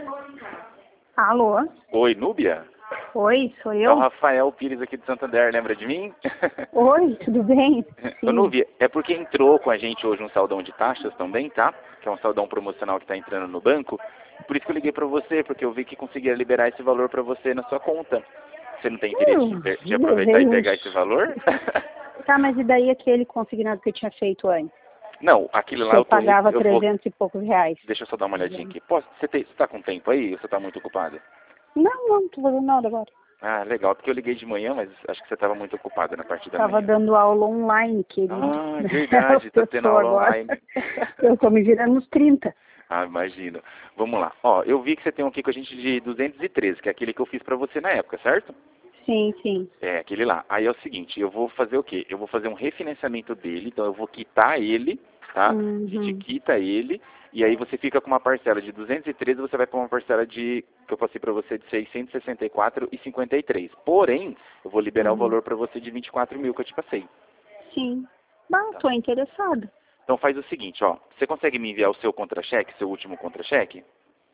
Alô? Oi, Núbia? Oi, sou É o eu? Rafael Pires aqui de Santander, lembra de mim? Oi, tudo bem? Ô, Sim. Núbia, é porque entrou com a gente hoje um saldão de taxas também, tá? Que é um saldão promocional que tá entrando no banco. Por isso que eu liguei pra você, porque eu vi que conseguia liberar esse valor pra você na sua conta. Você não tem interesse de aproveitar e pegar esse valor? Tá, mas e daí aquele consignado que eu tinha feito antes? Não, aquele lá Que eu eu tô... pagava eu vou... 300 e poucos reais. Deixa eu só dar uma olhadinha aqui. Você tá com tempo aí ou você tá muito ocupado? Não tô fazendo nada agora. Ah, legal, porque eu liguei de manhã, mas acho que você estava muito ocupada na parte da Tava manhã. dando aula online, querido. Ah, verdade, tá tendo aula agora. online. Eu tô me virando nos 30. Ah, imagino. Vamos lá. Ó, eu vi que você tem um aqui com a gente de 213, que é aquele que eu fiz pra você na época, certo? Sim, sim. É, aquele lá. Aí é o seguinte, eu vou fazer o quê? Eu vou fazer um refinanciamento dele, então eu vou quitar ele, tá? A gente quita ele, e aí você fica com uma parcela de 213, você vai para uma parcela de, que eu passei para você, de 664,53. Porém, eu vou liberar o valor para você de 24 mil que eu te passei. Sim. Bah, tô interessada. Então faz o seguinte, ó, você consegue me enviar o seu contra-cheque, seu último contra-cheque?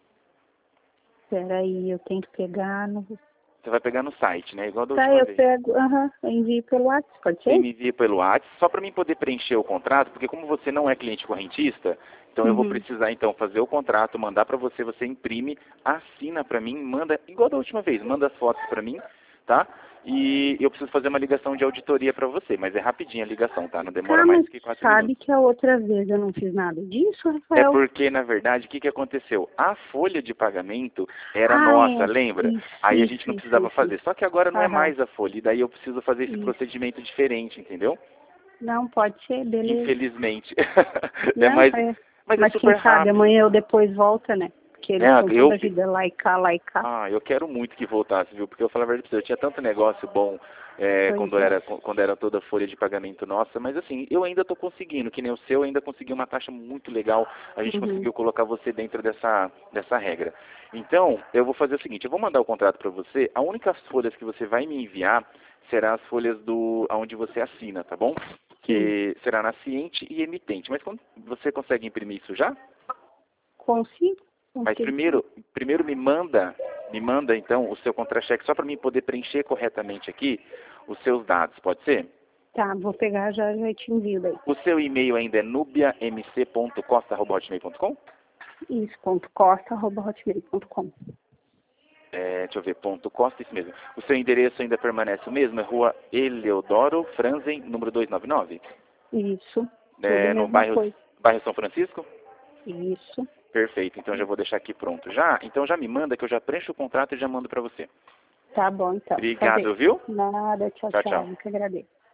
Peraí, eu tenho que pegar no... Você vai pegar no site, né? Igual da Tá, última eu vez. pego, eu envio pelo WhatsApp, pode Você ser? me envia pelo WhatsApp, só para mim poder preencher o contrato, porque como você não é cliente correntista, então eu vou precisar então fazer o contrato, mandar para você, você imprime, assina para mim, manda, igual da última vez, manda as fotos para mim, tá? E eu preciso fazer uma ligação de auditoria para você, mas é rapidinha a ligação, tá? Não demora Tá, mais mas que 4 sabe minutos. que a outra vez eu não fiz nada disso, É Rafael? porque, na verdade, o que aconteceu? A folha de pagamento era Ah, nossa, é. lembra? Isso, Aí a gente isso, não isso, precisava isso, fazer. isso. Só que agora não é Aham. mais a folha, e daí eu preciso fazer esse Isso. procedimento diferente, entendeu? Não, pode ser, beleza. Infelizmente. É Não, mais, é. mas é Mas super quem sabe rápido. amanhã ou depois volta, né? Porque É, eles estão toda a vida lá e cá, lá e cá. eu quero muito que voltasse, viu? Porque eu falo a verdade pra você, eu tinha tanto negócio bom Pois é. quando era toda a folha de pagamento nossa, mas assim, eu ainda tô conseguindo, que nem o seu, eu ainda consegui uma taxa muito legal, a gente conseguiu colocar você dentro dessa regra. Então, eu vou fazer o seguinte, eu vou mandar o contrato para você, a única folhas que você vai me enviar será as folhas onde você assina, tá bom? Que será na ciente e emitente. Mas você consegue imprimir isso já? Consigo? Mas Consigo. primeiro me manda então o seu contra-cheque só para mim poder preencher corretamente aqui os seus dados, pode ser? Tá, vou pegar já te envio daí. O seu e-mail ainda é nubiamc.costa@hotmail.com? Isso, .costa@hotmail.com. Deixa eu ver, ponto Costa, isso mesmo. O seu endereço ainda permanece o mesmo? É Rua Eleodoro Franzen, número 299? Isso, tudo a No mesma coisa. bairro São Francisco? Isso. Perfeito, então já vou deixar aqui pronto já. Então já me manda que eu já preencho o contrato e já mando para você. Tá bom, então. Obrigado, Fazer. viu? Nada, tchau, Tchau, tchau. tchau. Muito agradeço.